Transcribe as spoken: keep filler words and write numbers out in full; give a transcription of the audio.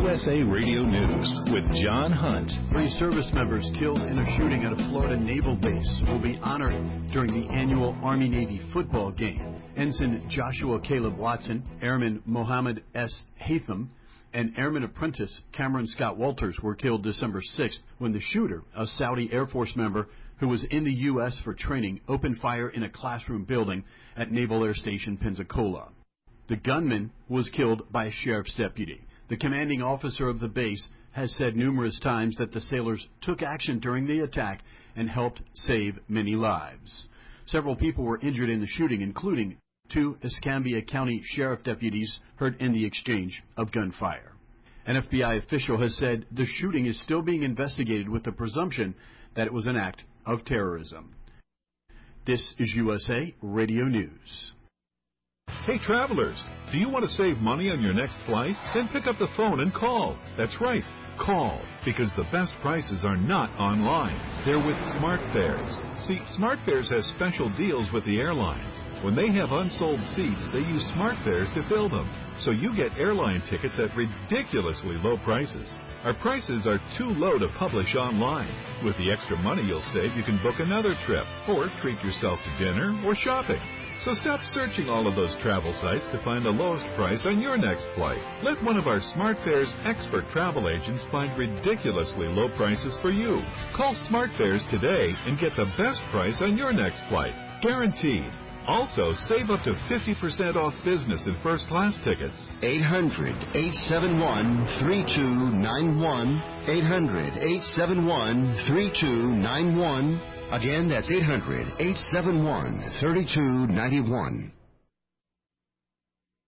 U S A Radio News with John Hunt. Three service members killed in a shooting at a Florida naval base will be honored during the annual Army-Navy football game. Ensign Joshua Caleb Watson, Airman Mohammed S. Hatham, and Airman Apprentice Cameron Scott Walters were killed December sixth when the shooter, a Saudi Air Force member who was in the U S for training, opened fire in a classroom building at Naval Air Station Pensacola. The gunman was killed by a sheriff's deputy. The commanding officer of the base has said numerous times that the sailors took action during the attack and helped save many lives. Several people were injured in the shooting, including two Escambia County sheriff deputies hurt in the exchange of gunfire. An F B I official has said the shooting is still being investigated with the presumption that it was an act of terrorism. This is U S A Radio News. Hey travelers, do you want to save money on your next flight? Then pick up the phone and call. That's right, call, because the best prices are not online. They're with SmartFares. See, SmartFares has special deals with the airlines. When they have unsold seats, they use SmartFares to fill them. So you get airline tickets at ridiculously low prices. Our prices are too low to publish online. With the extra money you'll save, you can book another trip, or treat yourself to dinner or shopping. So stop searching all of those travel sites to find the lowest price on your next flight. Let one of our SmartFares expert travel agents find ridiculously low prices for you. Call SmartFares today and get the best price on your next flight. Guaranteed. Also, save up to fifty percent off business and first class tickets. eight hundred, eight seven one, three two nine one. eight hundred, eight seven one, three two nine one. Again, that's eight hundred, eight seven one, three two nine one.